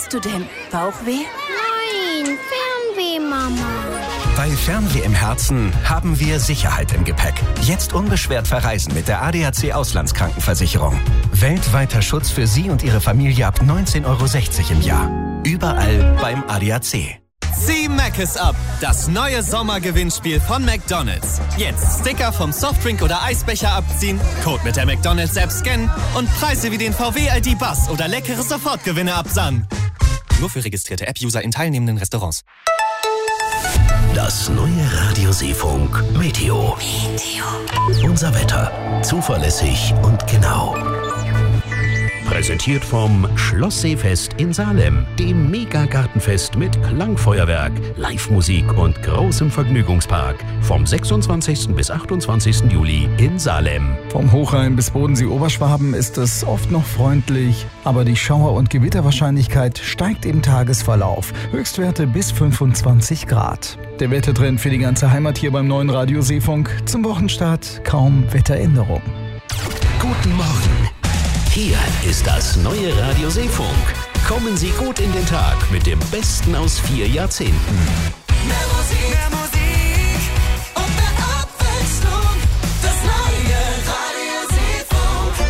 hast du denn? Bauchweh? Nein, Fernweh, Mama. Bei Fernweh im Herzen haben wir Sicherheit im Gepäck. Jetzt unbeschwert verreisen mit der ADAC Auslandskrankenversicherung. Weltweiter Schutz für Sie und Ihre Familie ab 19,60 € im Jahr. Überall beim ADAC. Zieh Mc's ab, das neue Sommergewinnspiel von McDonald's. Jetzt Sticker vom Softdrink oder Eisbecher abziehen, Code mit der McDonald's-App scannen und Preise wie den VW ID Buzz oder leckere Sofortgewinne absahnen. Nur für registrierte App-User in teilnehmenden Restaurants. Das neue Radio Seefunk Meteo. Unser Wetter. Zuverlässig und genau. Präsentiert vom Schloss Seefest in Salem, dem Megagartenfest mit Klangfeuerwerk, Live-Musik und großem Vergnügungspark. Vom 26. bis 28. Juli in Salem. Vom Hochrhein bis Bodensee-Oberschwaben ist es oft noch freundlich, aber die Schauer- und Gewitterwahrscheinlichkeit steigt im Tagesverlauf. Höchstwerte bis 25 Grad. Der Wettertrend für die ganze Heimat hier beim neuen Radio Seefunk. Zum Wochenstart kaum Wetteränderung. Guten Morgen. Hier ist das neue Radio Seefunk. Kommen Sie gut in den Tag mit dem Besten aus 4 Jahrzehnten. Mehr Musik und mehr Abwechslung. Das neue Radio Seefunk.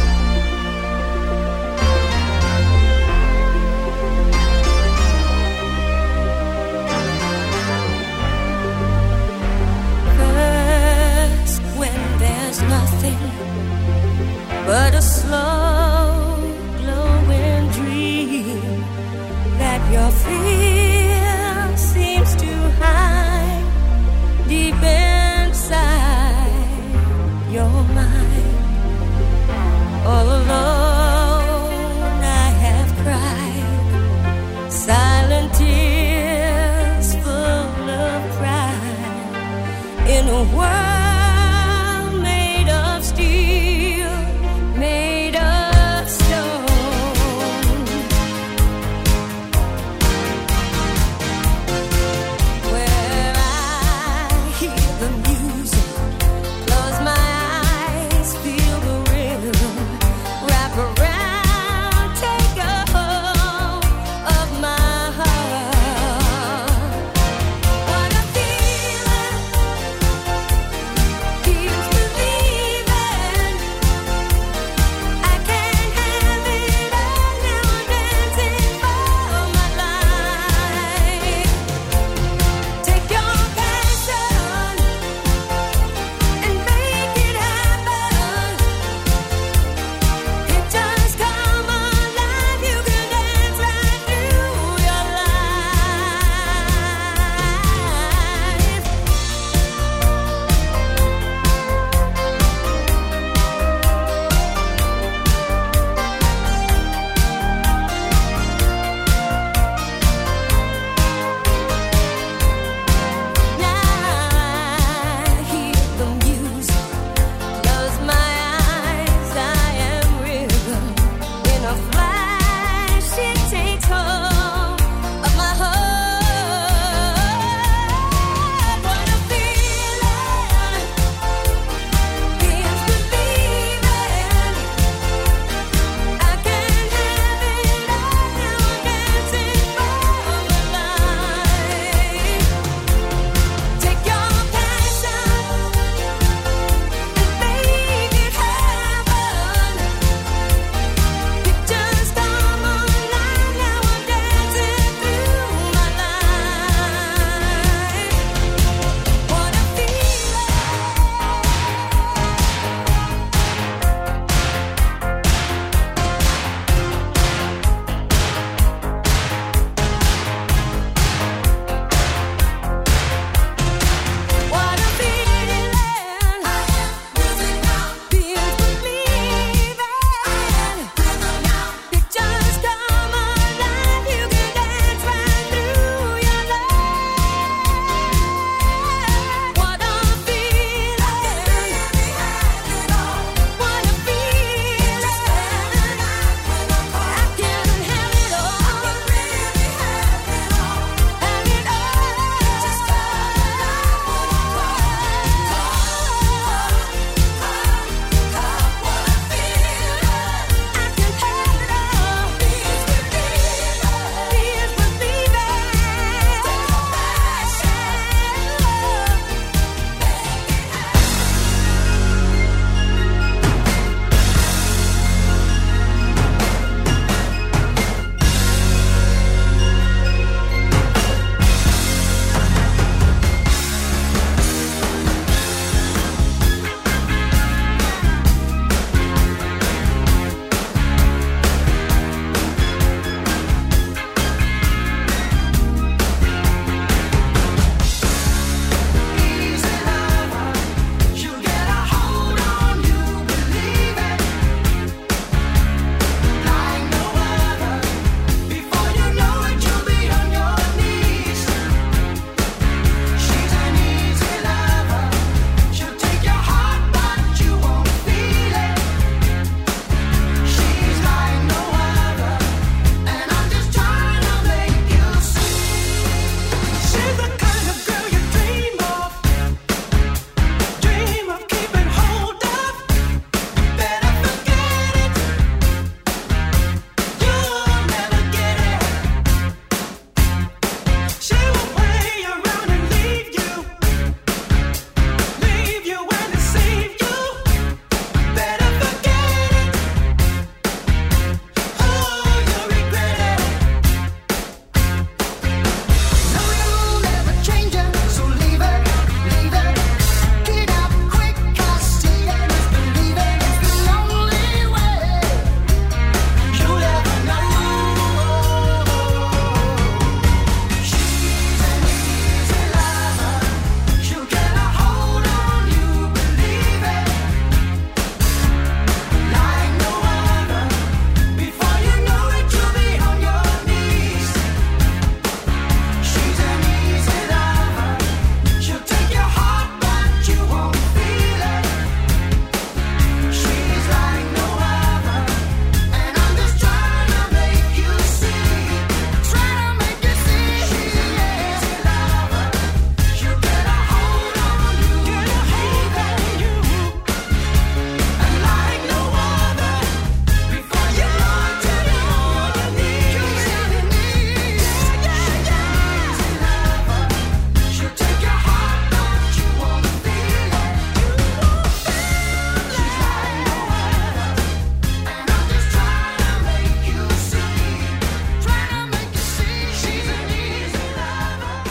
First, when there's nothing but a slow glowing dream that your fear seems to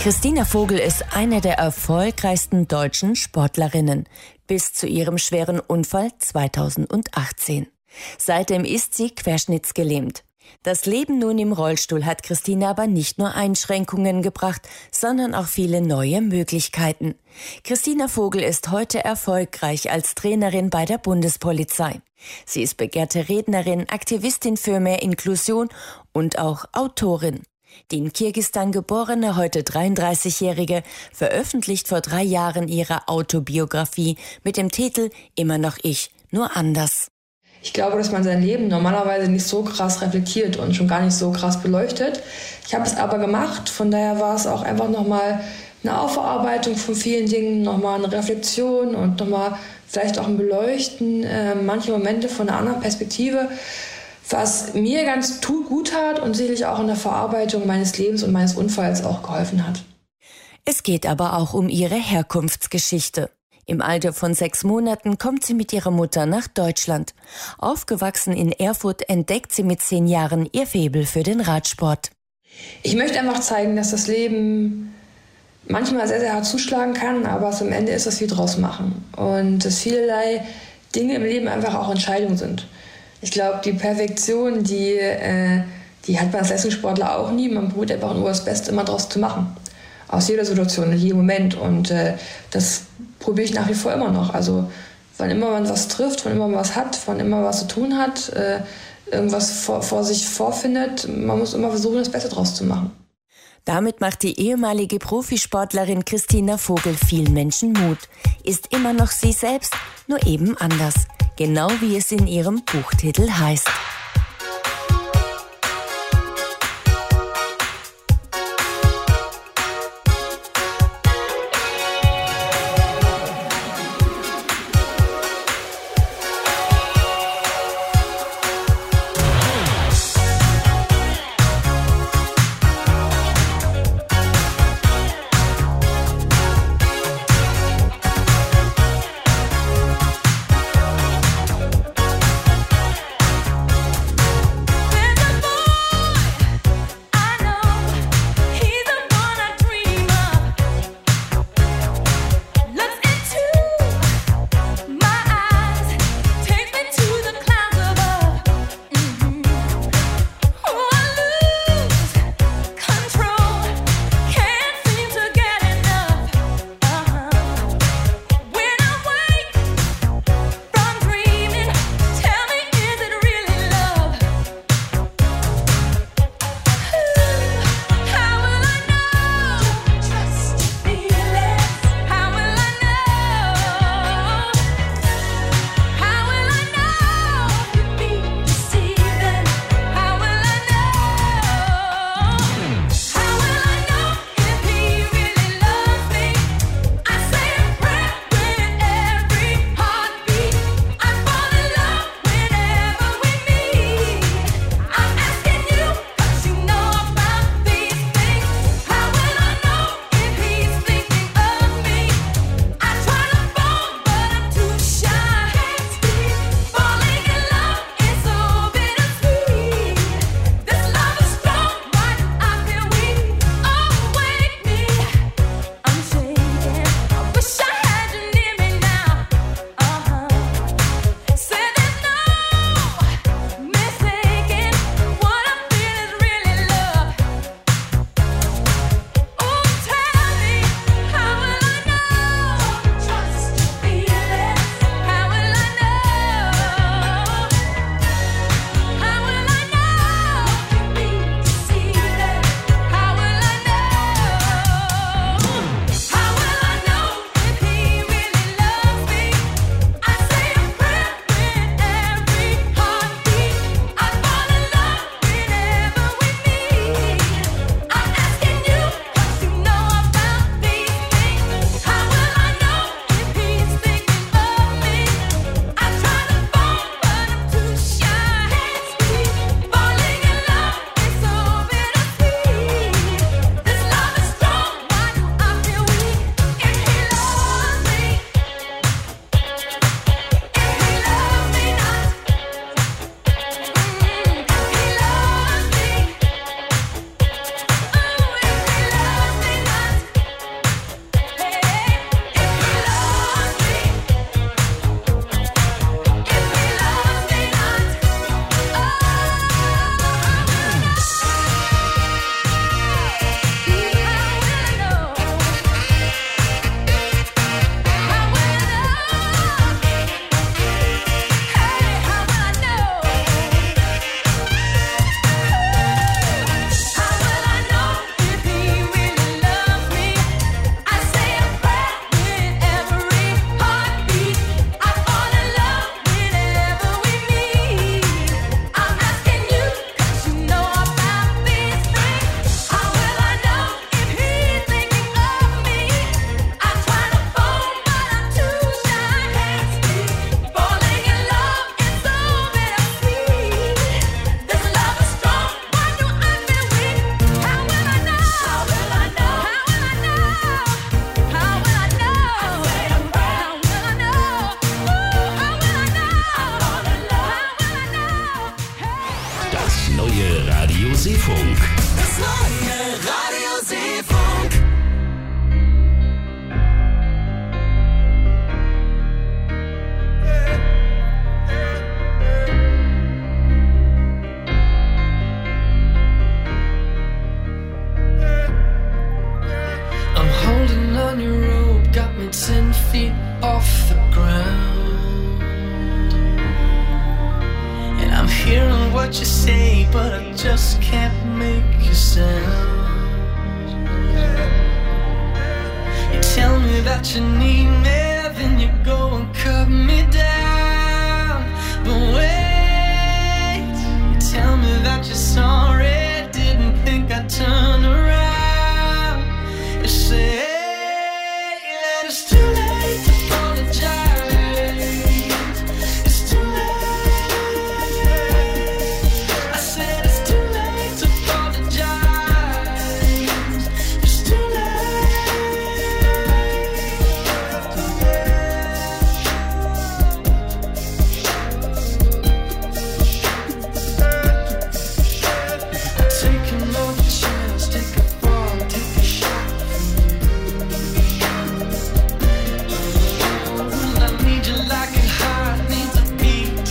Christina Vogel ist eine der erfolgreichsten deutschen Sportlerinnen, bis zu ihrem schweren Unfall 2018. Seitdem ist sie querschnittsgelähmt. Das Leben nun im Rollstuhl hat Christina aber nicht nur Einschränkungen gebracht, sondern auch viele neue Möglichkeiten. Christina Vogel ist heute erfolgreich als Trainerin bei der Bundespolizei. Sie ist begehrte Rednerin, Aktivistin für mehr Inklusion und auch Autorin. Die in Kirgisistan geborene, heute 33-Jährige, veröffentlicht vor 3 Jahren ihre Autobiografie mit dem Titel »Immer noch ich, nur anders«. Ich glaube, dass man sein Leben normalerweise nicht so krass reflektiert und schon gar nicht so krass beleuchtet. Ich habe es aber gemacht, von daher war es auch einfach nochmal eine Aufarbeitung von vielen Dingen, nochmal eine Reflexion und nochmal vielleicht auch ein Beleuchten, manche Momente von einer anderen Perspektive, was mir ganz gut tat und sicherlich auch in der Verarbeitung meines Lebens und meines Unfalls auch geholfen hat. Es geht aber auch um ihre Herkunftsgeschichte. Im Alter von 6 Monaten kommt sie mit ihrer Mutter nach Deutschland. Aufgewachsen in Erfurt entdeckt sie mit 10 Jahren ihr Faible für den Radsport. Ich möchte einfach zeigen, dass das Leben manchmal sehr, sehr hart zuschlagen kann, aber am Ende ist das viel draus machen. Und dass vielerlei Dinge im Leben einfach auch Entscheidungen sind. Ich glaube, die Perfektion, die hat man als Leistungssportler auch nie. Man probiert einfach nur das Beste immer draus zu machen. Aus jeder Situation, in jedem Moment. Und das probiere ich nach wie vor immer noch. Also wann immer man was trifft, wann immer man was hat, wann immer man was zu tun hat, irgendwas vor sich vorfindet, man muss immer versuchen, das Beste draus zu machen. Damit macht die ehemalige Profisportlerin Christina Vogel vielen Menschen Mut. Ist immer noch sie selbst, nur eben anders. Genau wie es in ihrem Buchtitel heißt. Seefunk. Das neue Radio Seefunk. I'm holding on your rope, got me 10 feet off the ground. And I'm hearing what you say, but I just can't make a sound. You tell me that you need me, then you go and cut me down. But wait, you tell me that you're sorry, didn't think I'd turn around. You say that it's too late to apologize. It's too late. I said it's too late to apologize. It's too late. Taking off the chance, take a fall, take a shot. I need you like a heart needs a beat.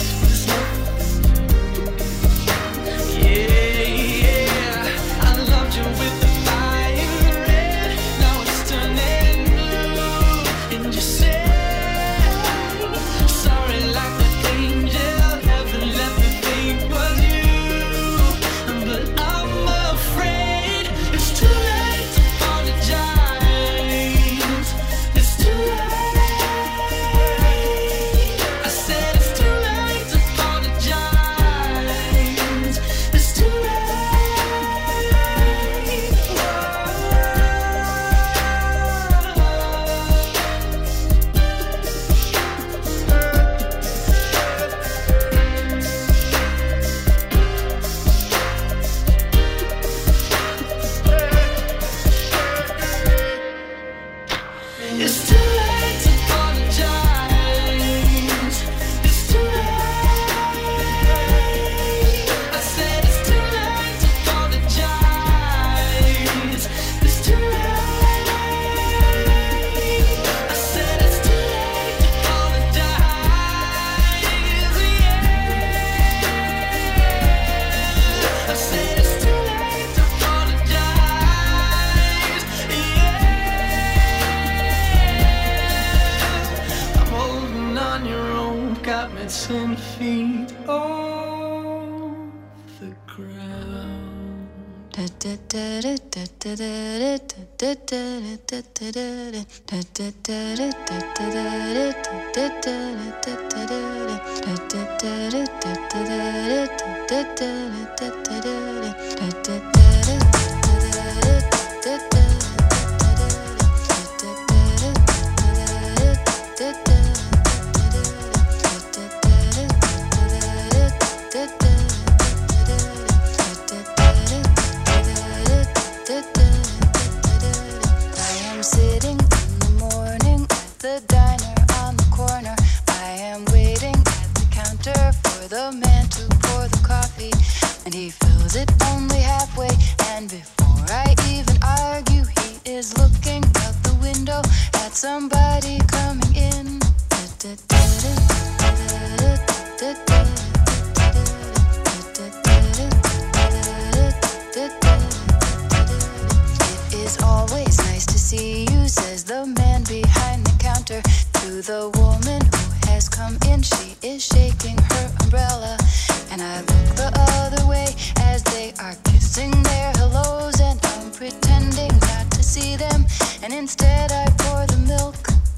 Yeah, I loved you with the fire red. Now it's turning blue. And you say sorry like the angel. Heaven let me think was you. But I'm afraid it's too late to apologize. It's too late. I said it's too late to apologize. It's too late. It's too late to apologize. It's too late. I said it's too late to apologize. It's too late. I said it's too late to apologize. Yeah. I said it's too late to apologize. Yeah. I'm holding on your rope, got me 10 feet off the ground. I am sitting in the morning at the diner on the corner. I am waiting at the counter for the man to pour the coffee, and he fills it only halfway. And before I even argue, he is looking out the window at somebody coming in. It is always nice to see you, says the man behind the counter to the woman who has come in. She is shaking her umbrella, and I look the other way as they are kissing their hellos, and I'm pretending not to see them, and instead I pour the milk.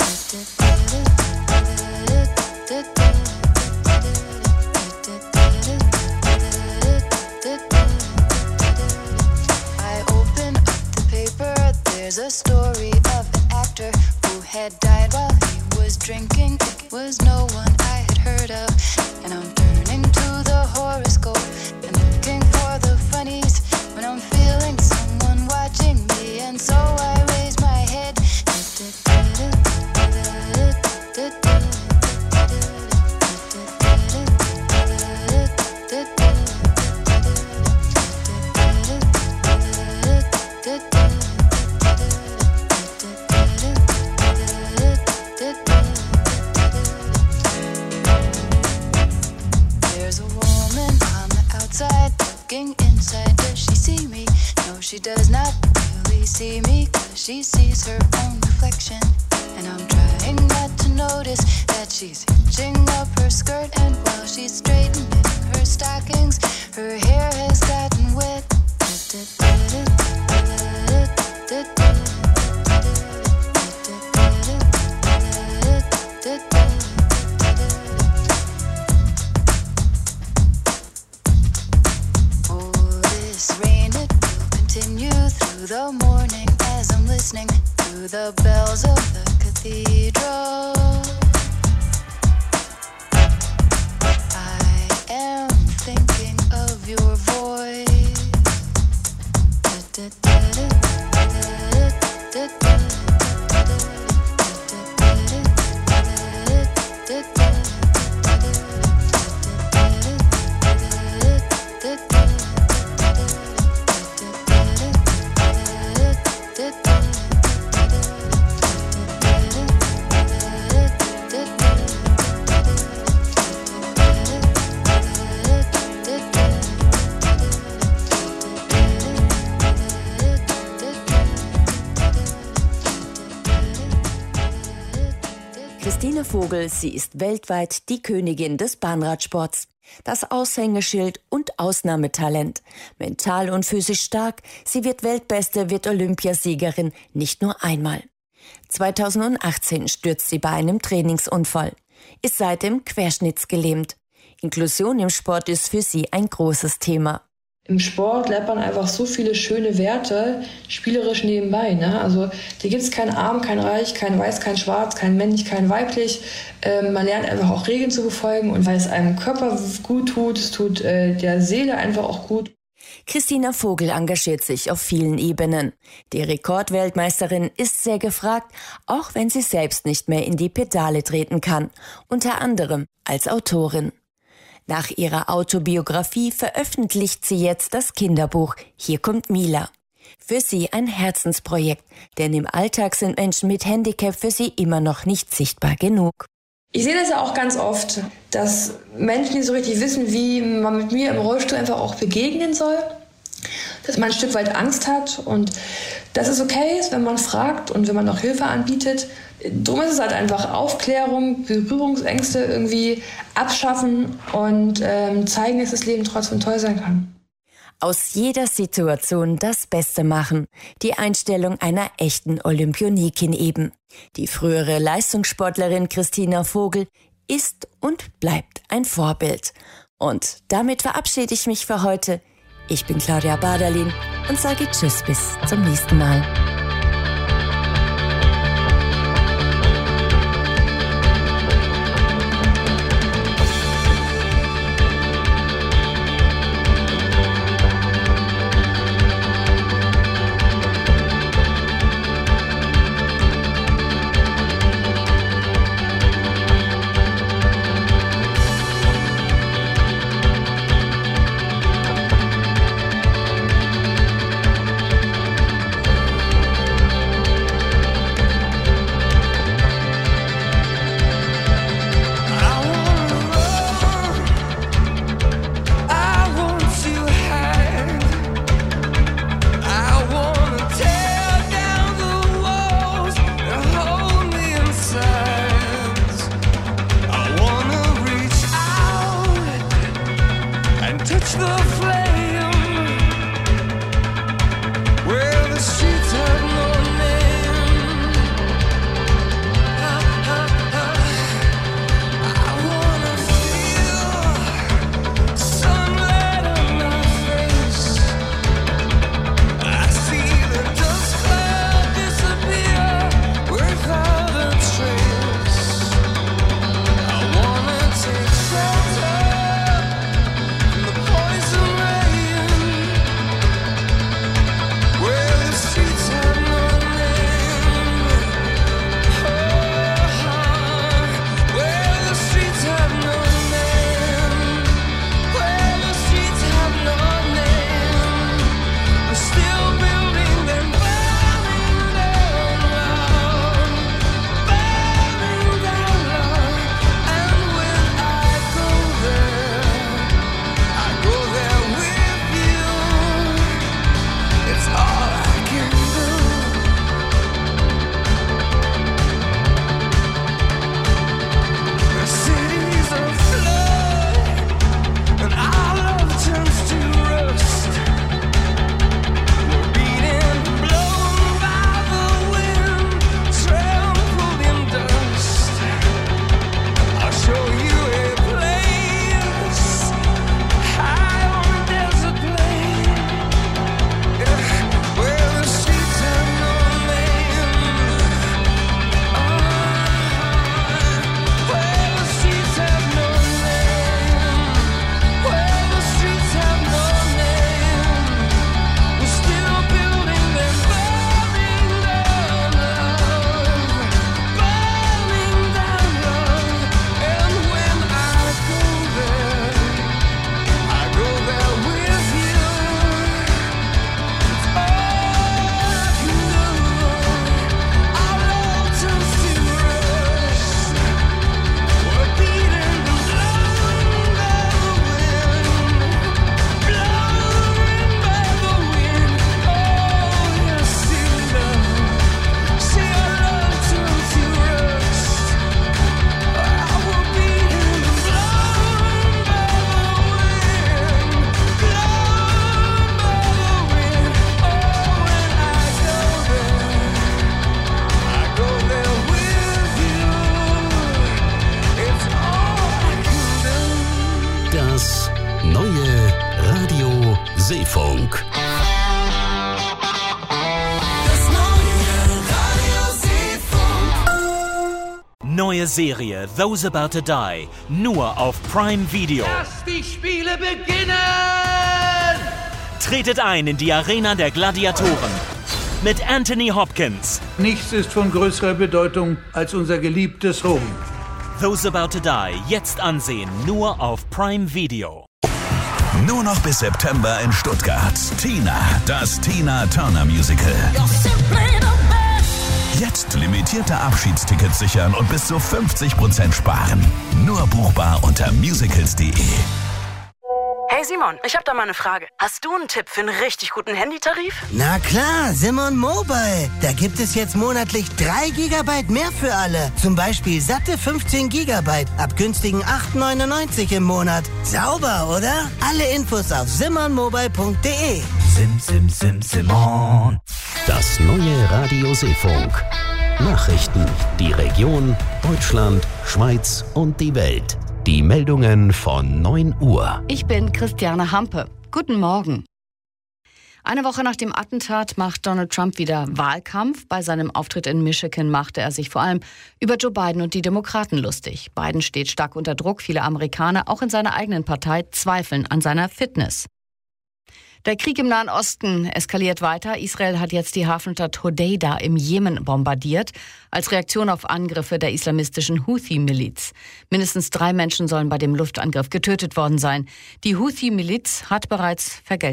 I open up the paper, there's a story of an actor who had died while he was drinking. It was no one I had heard of, and I'm turning to the horoscope and looking for the funnies when I'm feeling someone watching me, and so I raise my head. she does not really see me, 'cause she sees her own reflection. And I'm trying not to notice that she's hitching up her skirt, and while she's straightening her stockings, her hair has gotten wet. Oh, this rain, it will continue through the morning as I'm listening to the bells of the cathedral. I am thinking of your voice. Christine Vogel, sie ist weltweit die Königin des Bahnradsports. Das Aushängeschild und Ausnahmetalent. Mental und physisch stark, sie wird Weltbeste, wird Olympiasiegerin, nicht nur einmal. 2018 stürzt sie bei einem Trainingsunfall, ist seitdem querschnittsgelähmt. Inklusion im Sport ist für sie ein großes Thema. Im Sport lernt man einfach so viele schöne Werte spielerisch nebenbei. Ne? Also da gibt es kein Arm, kein Reich, kein Weiß, kein Schwarz, kein männlich, kein weiblich. Man lernt einfach auch Regeln zu befolgen, und weil es einem Körper gut tut, es tut der Seele einfach auch gut. Christina Vogel engagiert sich auf vielen Ebenen. Die Rekordweltmeisterin ist sehr gefragt, auch wenn sie selbst nicht mehr in die Pedale treten kann, unter anderem als Autorin. Nach ihrer Autobiografie veröffentlicht sie jetzt das Kinderbuch Hier kommt Mila. Für sie ein Herzensprojekt, denn im Alltag sind Menschen mit Handicap für sie immer noch nicht sichtbar genug. Ich sehe das ja auch ganz oft, dass Menschen nicht so richtig wissen, wie man mit mir im Rollstuhl einfach auch begegnen soll. Dass man ein Stück weit Angst hat, und dass es okay ist, wenn man fragt und wenn man auch Hilfe anbietet. Drum ist es halt einfach Aufklärung, Berührungsängste irgendwie abschaffen und zeigen, dass das Leben trotzdem toll sein kann. Aus jeder Situation das Beste machen. Die Einstellung einer echten Olympionikin eben. Die frühere Leistungssportlerin Christina Vogel ist und bleibt ein Vorbild. Und damit verabschiede ich mich für heute. Ich bin Claudia Baderlin und sage Tschüss, bis zum nächsten Mal. Seefunk. Neue Serie Those About to Die, nur auf Prime Video. Lass die Spiele beginnen! Tretet ein in die Arena der Gladiatoren mit Anthony Hopkins. Nichts ist von größerer Bedeutung als unser geliebtes Home. Those About to Die, jetzt ansehen, nur auf Prime Video. Nur noch bis September in Stuttgart. Tina, das Tina Turner Musical. Jetzt limitierte Abschiedstickets sichern und bis zu 50% sparen. Nur buchbar unter musicals.de. Hey Simon, ich hab da mal eine Frage. Hast du einen Tipp für einen richtig guten Handytarif? Na klar, Simon Mobile. Da gibt es jetzt monatlich 3 GB mehr für alle. Zum Beispiel satte 15 GB ab günstigen 8,99 im Monat. Sauber, oder? Alle Infos auf simonmobile.de. Simon. Das neue Radio Seefunk. Nachrichten, die Region, Deutschland, Schweiz und die Welt. Die Meldungen von 9 Uhr. Ich bin Christiane Hampe. Guten Morgen. Eine Woche nach dem Attentat macht Donald Trump wieder Wahlkampf. Bei seinem Auftritt in Michigan machte er sich vor allem über Joe Biden und die Demokraten lustig. Biden steht stark unter Druck. Viele Amerikaner, auch in seiner eigenen Partei, zweifeln an seiner Fitness. Der Krieg im Nahen Osten eskaliert weiter. Israel hat jetzt die Hafenstadt Hodeida im Jemen bombardiert, als Reaktion auf Angriffe der islamistischen Houthi-Miliz. Mindestens 3 Menschen sollen bei dem Luftangriff getötet worden sein. Die Houthi-Miliz hat bereits Vergeltung